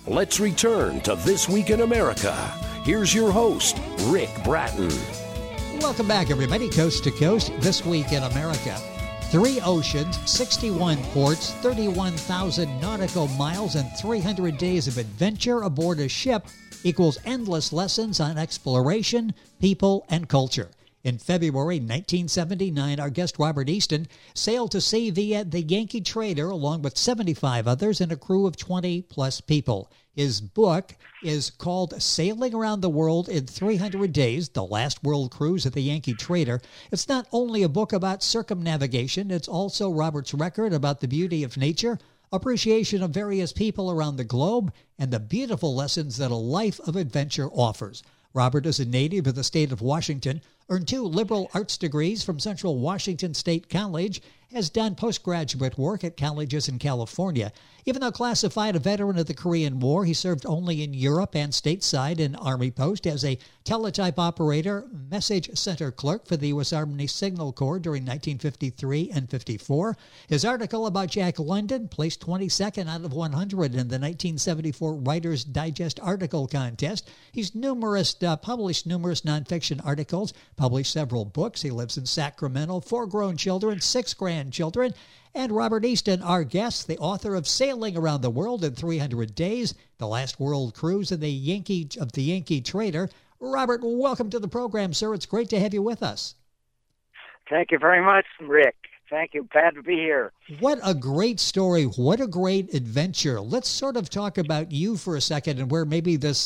Let's return to This Week in America. Here's your host, Rick Bratton. Welcome back, everybody. Coast to Coast, This Week in America. 3 oceans, 61 ports, 31,000 nautical miles, and 300 days of adventure aboard a ship equals endless lessons on exploration, people, and culture. In February 1979, our guest Robert Easton sailed to sea via the Yankee Trader along with 75 others and a crew of 20-plus people. His book is called Sailing Around the World in 300 Days, The Last World Cruise of the Yankee Trader. It's not only a book about circumnavigation, it's also Robert's record about the beauty of nature, appreciation of various people around the globe, and the beautiful lessons that a life of adventure offers. Robert is a native of the state of Washington, earned 2 liberal arts degrees from Central Washington State College, has done postgraduate work at colleges in California. Even though classified a veteran of the Korean War, he served only in Europe and stateside in Army post as a teletype operator, message center clerk for the U.S. Army Signal Corps during 1953 and 54. His article about Jack London placed 22nd out of 100 in the 1974 Writer's Digest article contest. He's published numerous nonfiction articles, published several books. He lives in Sacramento, 4 grown children, 6 grandchildren. And Robert Easton, our guest, the author of Sailing Around the World in 300 Days, The Last World Cruise of the Yankee Trader. Robert, welcome to the program, sir. It's great to have you with us. Thank you very much, Rick. Thank you. Glad to be here. What a great story. What a great adventure. Let's sort of talk about you for a second and where maybe this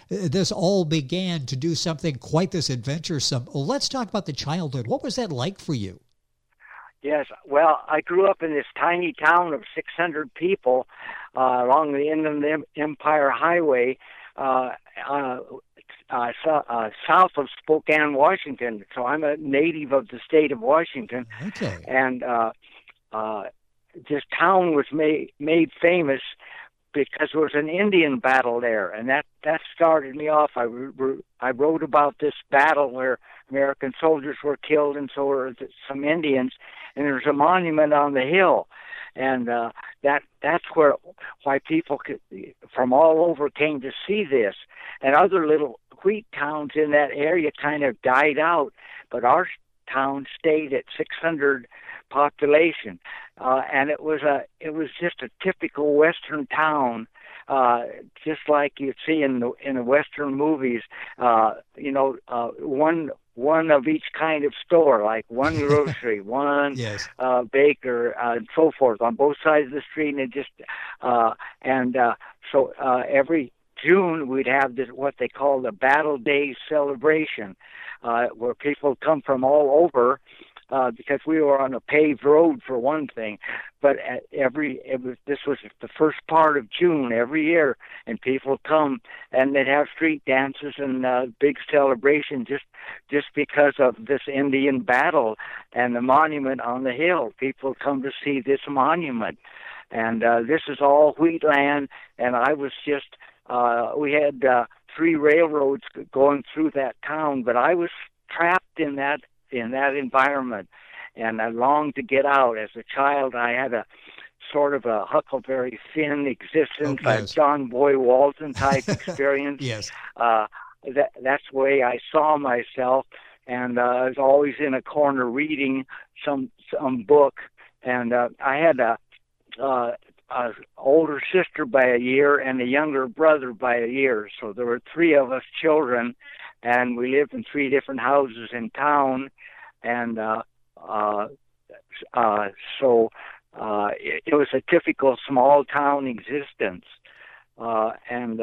all began to do something quite this adventuresome. Let's talk about the childhood. What was that like for you? Yes, well, I grew up in this tiny town of 600 people along the Inland Empire Highway south of Spokane, Washington. So I'm a native of the state of Washington. Okay. And this town was made famous because there was an Indian battle there, and that started me off. I wrote about this battle where American soldiers were killed, and so were some Indians, and there's a monument on the hill, and that's why people from all over came to see this, and other little wheat towns in that area kind of died out, but our town stayed at 600 population, and it was just a typical Western town, just like you'd see in the Western movies. One of each kind of store, like one grocery, one yes. Baker, and so forth on both sides of the street, and so every June we'd have this what they call the Battle Day celebration, where people come from all over. Because we were on a paved road for one thing, but this was the first part of June every year, and people come and they'd have street dances and big celebration just because of this Indian battle and the monument on the hill. People come to see this monument, and this is all wheat land, and I was just we had 3 railroads going through that town, but I was trapped in that environment, and I longed to get out. As a child, I had a sort of a Huckleberry Finn existence, yes. a John Boy Walton type experience. Yes. That's the way I saw myself, and I was always in a corner reading some book, and I had a older sister by a year and a younger brother by a year, so there were 3 of us children, and we lived in 3 different houses in town, and so it was a typical small town existence, and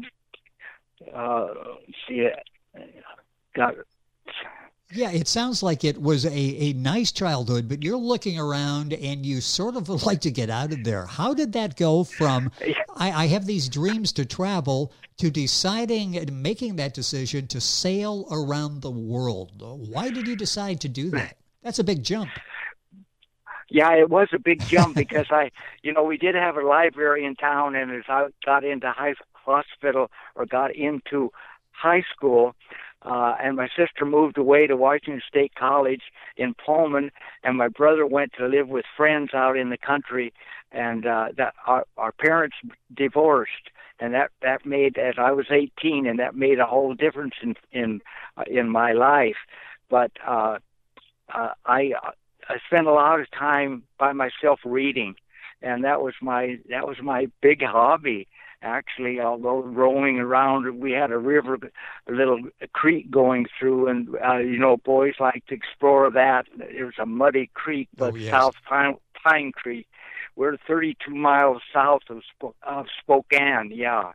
Yeah, it sounds like it was a nice childhood, but you're looking around and you sort of would like to get out of there. How did that go from, I have these dreams to travel, to deciding and making that decision to sail around the world? Why did you decide to do that? That's a big jump. Yeah, it was a big jump because we did have a library in town, and as I got into got into high school, and my sister moved away to Washington State College in Pullman, and my brother went to live with friends out in the country, and that our parents divorced, and that made, as I was 18, and that made a whole difference in my life. But I spent a lot of time by myself reading, and that was my big hobby. Actually, although roaming around, we had a river, a little creek going through, and boys like to explore that. It was a muddy creek, but South Pine Creek. We're 32 miles south of Spokane. Yeah.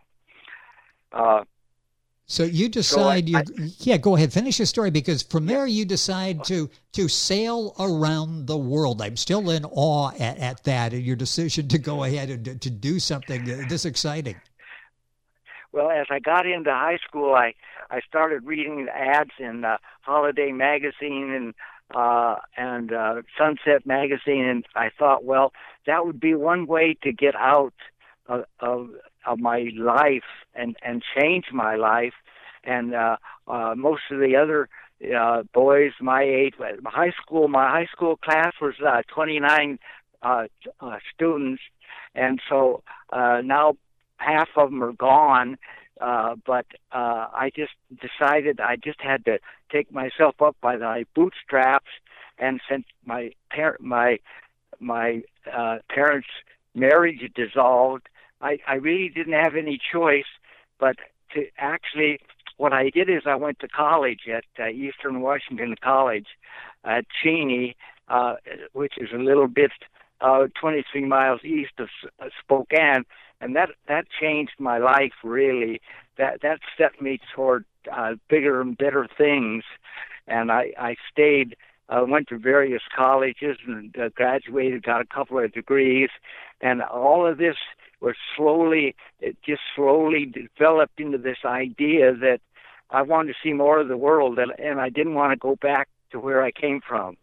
So you decide go ahead, finish your story, because from there you decide to sail around the world. I'm still in awe at that, and your decision to go ahead and to do something this exciting. Well, as I got into high school, I started reading ads in Holiday Magazine and Sunset Magazine, and I thought, well, that would be one way to get out of my life and change my life. And most of the other boys my age, my high school class was 29 students, and so now half of them are gone. But I just decided I just had to take myself up by my bootstraps, and since my parents' marriage dissolved, I really didn't have any choice but to actually. What I did is I went to college at Eastern Washington College at Cheney, which is a little bit 23 miles east of Spokane, and that changed my life really. That set me toward bigger and better things, and I stayed. Went to various colleges and graduated, got a couple of degrees, and all of this was slowly developed into this idea that I wanted to see more of the world, and I didn't want to go back to where I came from.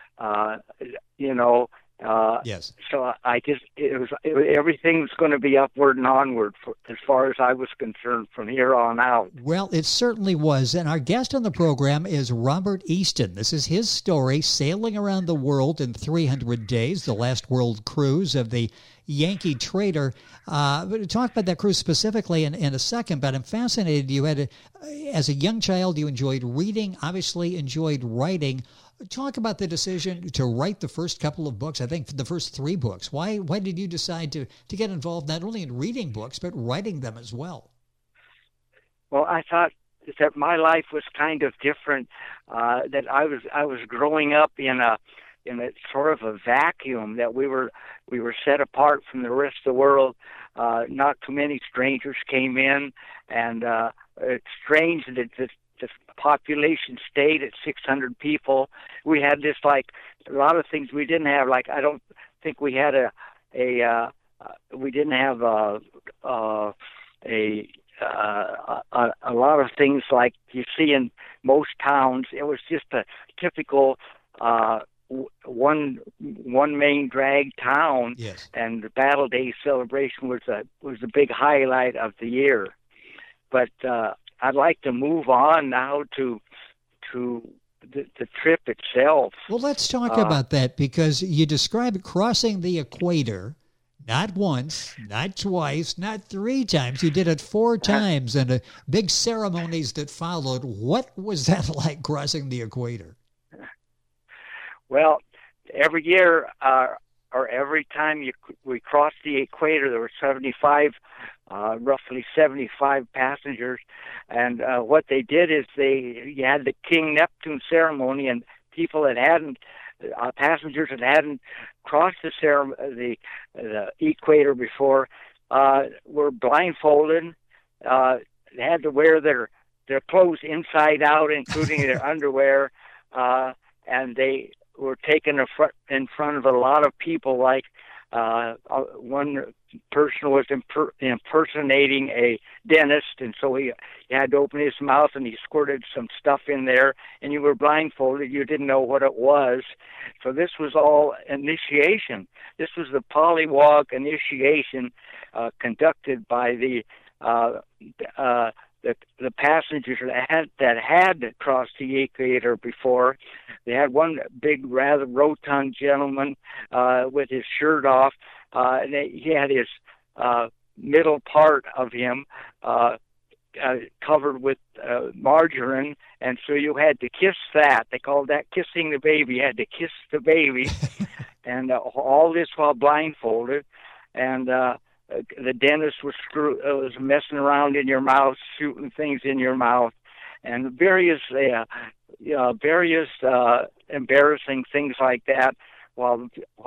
Yes. So everything was going to be upward and onward as far as I was concerned from here on out. Well, it certainly was. And our guest on the program is Robert Easton. This is his story, sailing around the world in 300 days, the last world cruise of the Yankee Trader. We'll talk about that cruise specifically in a second, but I'm fascinated. You had, as a young child, you enjoyed reading, obviously enjoyed writing. Talk about the decision to write the first couple of books, I think the first 3 books. Why did you decide to get involved not only in reading books, but writing them as well? Well, I thought that my life was kind of different, that I was growing up in a sort of a vacuum, that we were set apart from the rest of the world. Not too many strangers came in, and it's strange that the population stayed at 600 people. We had this, like, a lot of things we didn't have. Like, I don't think we had we didn't have a lot of things like you see in most towns. It was just a typical one main drag town. Yes. And the Battle Day celebration was the big highlight of the year. But I'd like to move on now to the trip itself. Well, let's talk about that, because you describe crossing the equator not once, not twice, not 3 times. You did it 4 times, and big ceremonies that followed. What was that like, crossing the equator? Well, every year or every time we crossed the equator, there were roughly 75 passengers, and what they did is you had the King Neptune ceremony, and people passengers that hadn't crossed the equator before were blindfolded. They had to wear their clothes inside out, including their underwear, and they were taken in front of a lot of people. Like one person was impersonating a dentist, and so he had to open his mouth and he squirted some stuff in there, and you were blindfolded. You didn't know what it was. So this was all initiation. This was the Pollywog initiation conducted by the passengers that had crossed the equator before. They had one big, rather rotund gentleman with his shirt off. And he had his middle part of him covered with margarine, and so you had to kiss that. They called that kissing the baby. You had to kiss the baby, and all this while blindfolded. And the dentist was messing around in your mouth, shooting things in your mouth, and various embarrassing things like that. While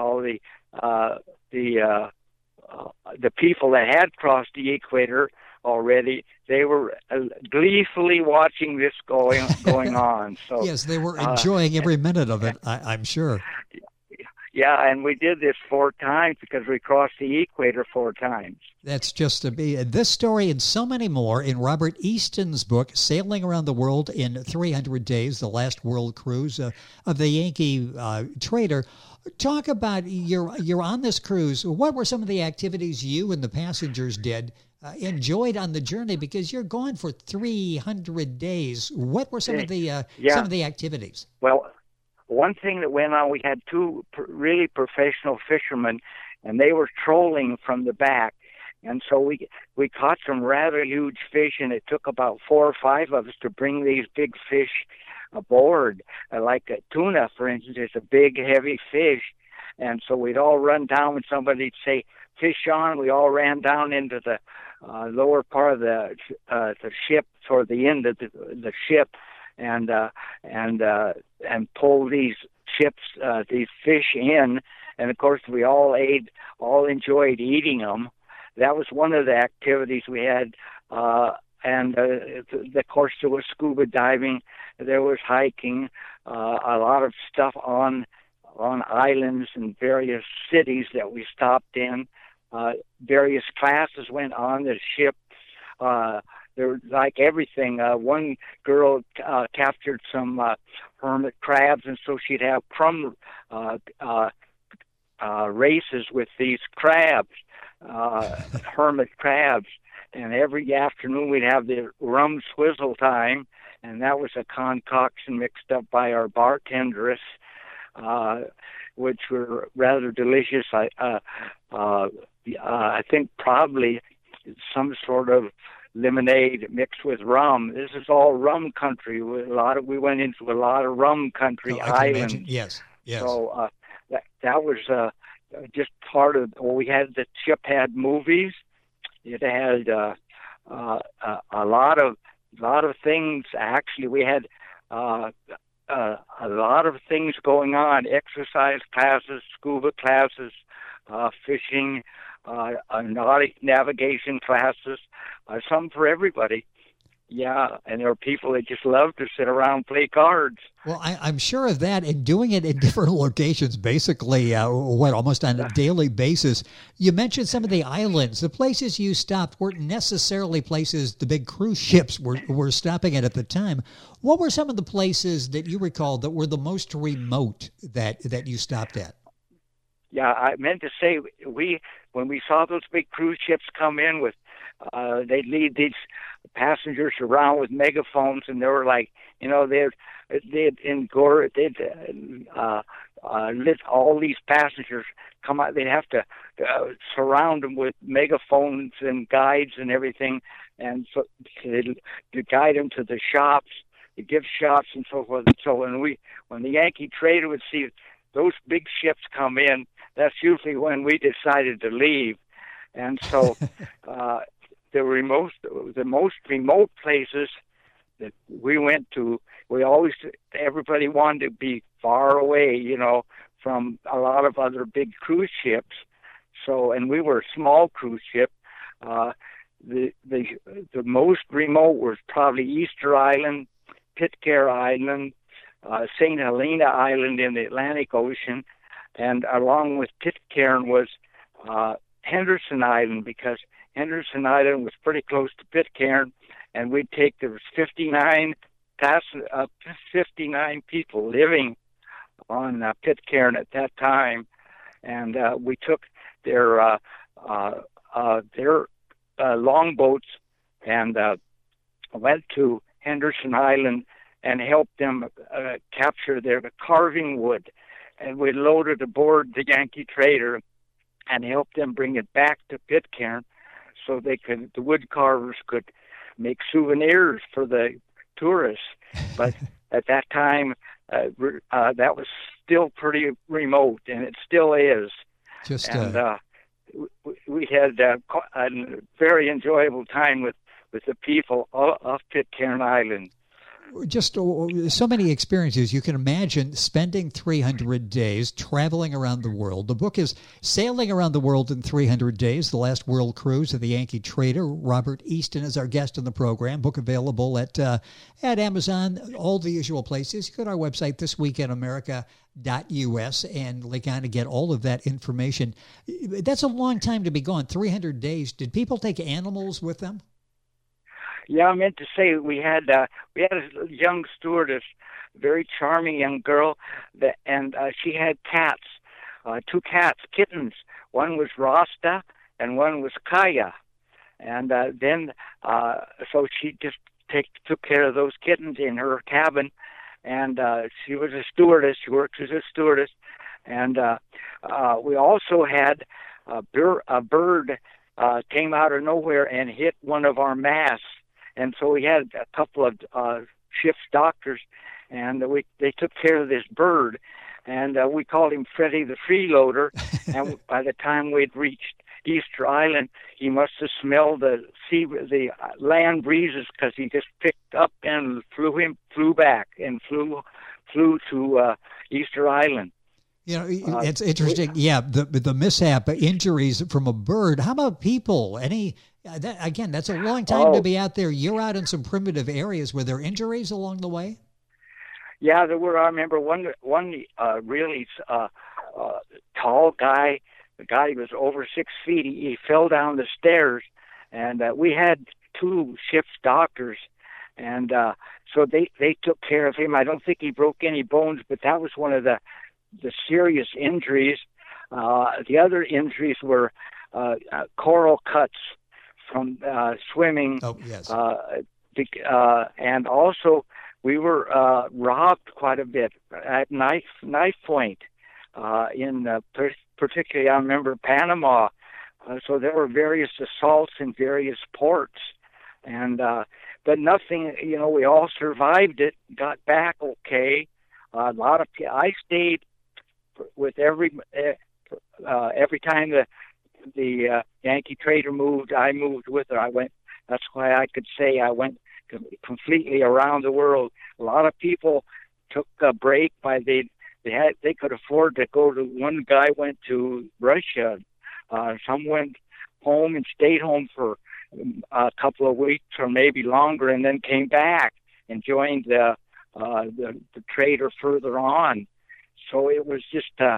the people that had crossed the equator already, they were gleefully watching this going on. So yes, they were enjoying every minute of it, I'm sure. Yeah, and we did this 4 times because we crossed the equator 4 times. That's just to be. This story and so many more in Robert Easton's book, Sailing Around the World in 300 Days, the last world cruise of the Yankee trader. Talk about, you're on this cruise. What were some of the activities you and the passengers did, enjoyed on the journey? Because you're gone for 300 days. What were some of the activities? Well, one thing that went on, we had 2 really professional fishermen, and they were trolling from the back. And so we caught some rather huge fish, and it took about 4 or 5 of us to bring these big fish aboard. Like a tuna, for instance, is a big, heavy fish. And so we'd all run down, and somebody'd say, "Fish on." We all ran down into the lower part of the ship, toward the end of the ship, and pull these these fish in. And of course, we all enjoyed eating them. That was one of the activities we had. And of course, there was scuba diving, there was hiking, a lot of stuff on islands and various cities that we stopped in. Various classes went on the ship. There was like everything. One girl captured some hermit crabs, and so she'd have crumb races with these crabs, hermit crabs. And every afternoon we'd have the rum swizzle time, and that was a concoction mixed up by our bartenderess, which were rather delicious. I think probably some sort of lemonade mixed with rum. This is all rum country. We went into a lot of rum country islands. Yes. So that was just part of. Well, the ship had movies. It had a lot of things. Actually, we had a lot of things going on: exercise classes, scuba classes, fishing, nautic navigation classes, some for everybody. Yeah, and there are people that just love to sit around and play cards. Well, I'm sure of that, and doing it in different locations, basically, almost on a daily basis. You mentioned some of the islands. The places you stopped weren't necessarily places the big cruise ships were stopping at the time. What were some of the places that you recall that were the most remote that you stopped at? Yeah, I meant to say, when we saw those big cruise ships come in with, they'd lead these passengers around with megaphones, and they were like, they'd let all these passengers come out. They'd have to surround them with megaphones and guides and everything, and so to guide them to the shops, to give shops and so forth. And so when the Yankee trader would see those big ships come in, that's usually when we decided to leave. And so the most remote places that we went to, everybody wanted to be far away, from a lot of other big cruise ships. So, and we were a small cruise ship. The most remote was probably Easter Island, Pitcairn Island, St. Helena Island in the Atlantic Ocean, and along with Pitcairn was Henderson Island, because Henderson Island was pretty close to Pitcairn, and there was 59 people living on Pitcairn at that time, and we took their longboats and went to Henderson Island and helped them capture their carving wood, and we loaded aboard the Yankee trader and helped them bring it back to Pitcairn. so the wood carvers could make souvenirs for the tourists. But at that time, that was still pretty remote, and it still is. We had a very enjoyable time with the people of Pitcairn Island. Just so many experiences. You can imagine spending 300 days traveling around the world. The book is Sailing Around the World in 300 Days, The Last World Cruise of the Yankee Trader. Robert Easton is our guest in the program. Book available at Amazon, all the usual places. You go to our website, thisweekinamerica.us, and kind of get all of that information. That's a long time to be gone, 300 days. Did people take animals with them? Yeah, I meant to say we had a young stewardess, very charming young girl, and she had cats, two kittens. One was Rasta, and one was Kaya, and so she just took care of those kittens in her cabin, and she was a stewardess. She works as a stewardess, and we also had a bird came out of nowhere and hit one of our masts. And so we had a couple of ship's doctors, and they took care of this bird, and we called him Freddie the Freeloader. And by the time we'd reached Easter Island, he must have smelled the land breezes, because he just picked up and flew back and flew to Easter Island. You know, it's interesting. The mishap, injuries from a bird. How about people? That's a long time to be out there. You're out in some primitive areas. Were there injuries along the way? Yeah, there were. I remember one really tall guy. The guy was over 6 feet. He fell down the stairs, and we had two ship's doctors, and so they took care of him. I don't think he broke any bones, but that was one of the serious injuries. The other injuries were coral cuts from swimming. Oh, yes. And also we were robbed quite a bit at knife point particularly I remember Panama. So there were various assaults in various ports, and but nothing. We all survived it. Got back okay. A lot of I stayed with every time the Yankee Trader moved, I moved with her. I went. That's why I could say I went completely around the world. A lot of people took a break they could afford to go to. One guy went to Russia. Some went home and stayed home for a couple of weeks or maybe longer, and then came back and joined the trader further on. So it was just the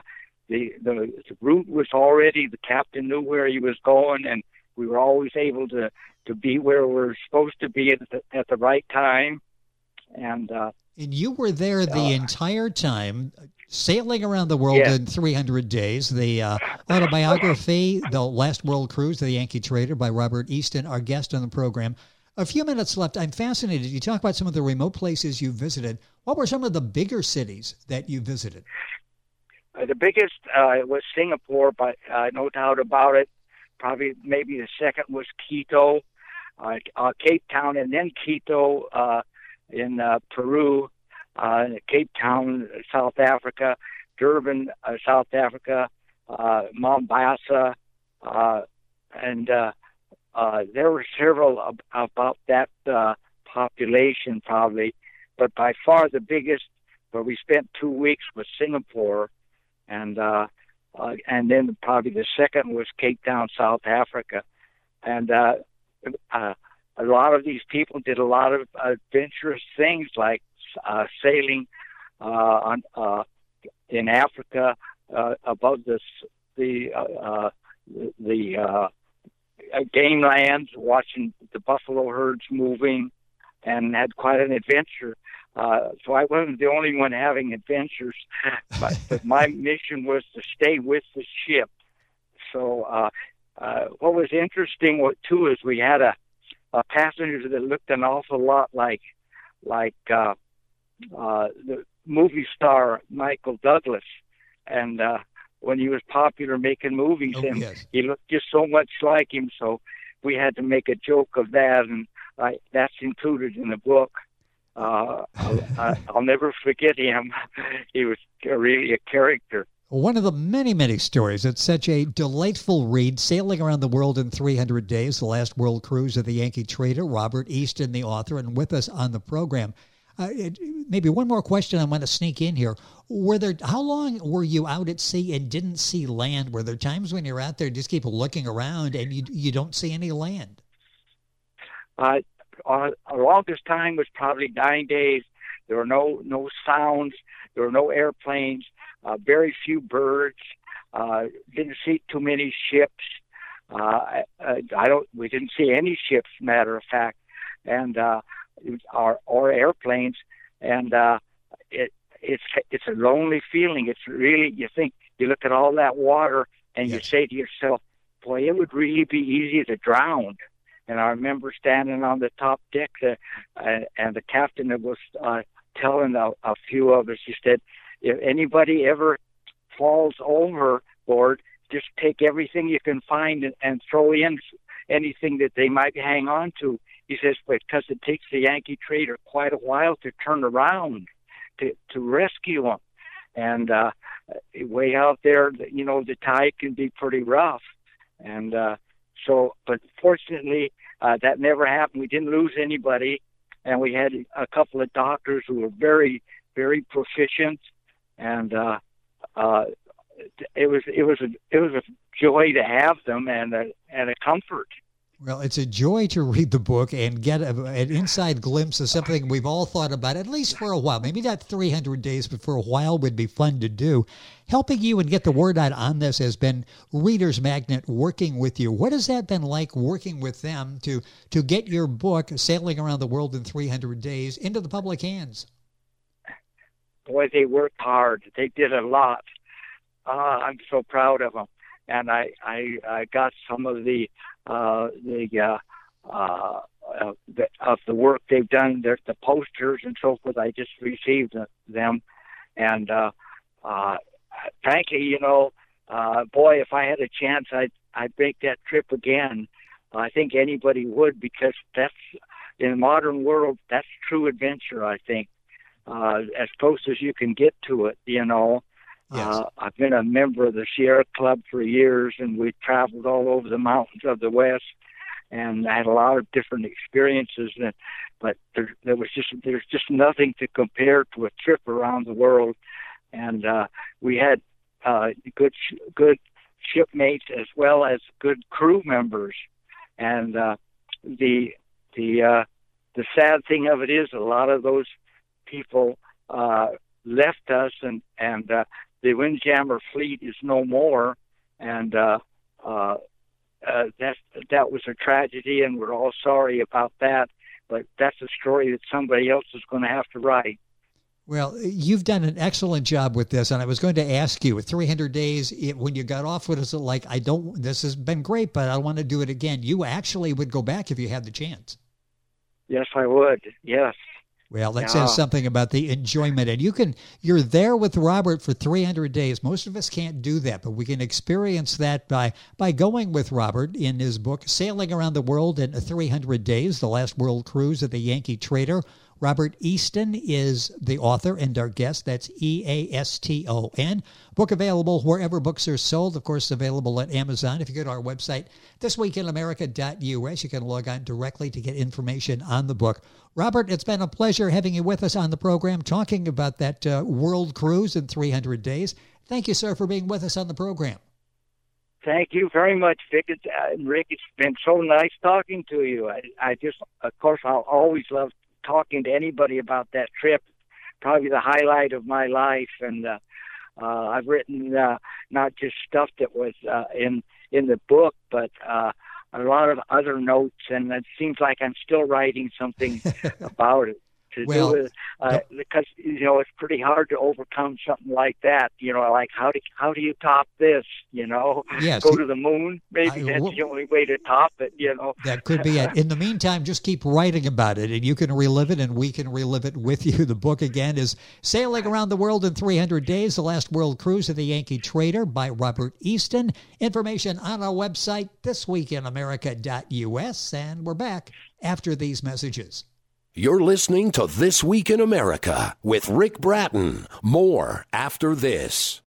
route was already, the captain knew where he was going, and we were always able to be where we were supposed to be at the right time. And you were there the entire time, sailing around the world in 300 days. The autobiography, The Last World Cruise of the Yankee Trader by Robert Easton, our guest on the program. A few minutes left. I'm fascinated. You talk about some of the remote places you visited. What were some of the bigger cities that you visited? The biggest was Singapore, but no doubt about it. Probably maybe the second was Quito, Cape Town, and then Quito in Peru, Cape Town, South Africa, Durban, South Africa, Mombasa, and there were several about that population probably, but by far the biggest, where we spent 2 weeks, was Singapore, and then probably the second was Cape Town, South Africa, and a lot of these people did a lot of adventurous things like sailing in Africa above the game lands, watching the buffalo herds moving, and had quite an adventure. So I wasn't the only one having adventures, but my mission was to stay with the ship. So what was interesting too is we had a passenger that looked an awful lot like the movie star Michael Douglas, and when he was popular making movies, he looked just so much like him. So we had to make a joke of that, and that's included in the book. I'll never forget him. He was really a character. One of the many, many stories. It's such a delightful read. Sailing Around the World in 300 Days, the last world cruise of the Yankee trader, Robert Easton, the author, and with us on the program. Maybe one more question I want to sneak in here. How long were you out at sea and didn't see land? Were there times when you're out there just keep looking around and you don't see any land? Our longest time was probably 9 days. There were no sounds. There were no airplanes. Very few birds. Didn't see too many ships. We didn't see any ships, matter of fact, and or airplanes. And it's a lonely feeling. It's really, you look at all that water and you say to yourself, boy, it would really be easy to drown. And I remember standing on the top deck, and the captain was telling a few of us, he said, if anybody ever falls overboard, just take everything you can find and throw in anything that they might hang on to. He says, because it takes the Yankee trader quite a while to turn around to rescue them. And way out there, the tide can be pretty rough. And but fortunately, that never happened. We didn't lose anybody. And we had a couple of doctors who were very, very proficient. And it was a joy to have them and a comfort. Well, it's a joy to read the book and get an inside glimpse of something we've all thought about, at least for a while. Maybe not 300 days, but for a while would be fun to do. Helping you and get the word out on this has been Reader's Magnet working with you. What has that been like working with them to get your book, Sailing Around the World in 300 Days, into the public hands? Boy, they worked hard. They did a lot. I'm so proud of them. And I got some of the work they've done. There's the posters and so forth. I just received them, and frankly, boy, if I had a chance, I'd make that trip again. I think anybody would, because that's, in the modern world, that's true adventure. I think as close as you can get to it. Yes. I've been a member of the Sierra Club for years, and we traveled all over the mountains of the West, and I had a lot of different experiences. But there's just nothing to compare to a trip around the world. And we had good shipmates as well as good crew members. And the sad thing of it is, a lot of those people left us, and the Windjammer fleet is no more, and that was a tragedy, and we're all sorry about that. But that's a story that somebody else is going to have to write. Well, you've done an excellent job with this, and I was going to ask you, with 300 days, when you got off, what is it like? This has been great, but I want to do it again. You actually would go back if you had the chance. Yes, I would. Yes. Well, that says something about the enjoyment. And you're there with Robert for 300 days. Most of us can't do that, but we can experience that by going with Robert in his book, Sailing Around the World in 300 Days, the last world cruise of the Yankee trader. Robert Easton is the author and our guest. That's Easton. Book available wherever books are sold. Of course, available at Amazon. If you go to our website, thisweekinamerica.us, you can log on directly to get information on the book. Robert, it's been a pleasure having you with us on the program, talking about that world cruise in 300 days. Thank you, sir, for being with us on the program. Thank you very much, Rick. It's been so nice talking to you. I just, of course, I'll always love talking to anybody about that trip. Probably the highlight of my life. And I've written not just stuff that was in the book, but a lot of other notes, and it seems like I'm still writing something about it. to do it, because it's pretty hard to overcome something like that. Like how do you top this? Yes. Go to the moon. Maybe that's the only way to top it. That could be it. In the meantime, just keep writing about it, and you can relive it, and we can relive it with you. The book again is Sailing Around the World in 300 Days: The Last World Cruise of the Yankee Trader by Robert Easton. Information on our website, thisweekinamerica.us, and we're back after these messages. You're listening to This Week in America with Rick Bratton. More after this.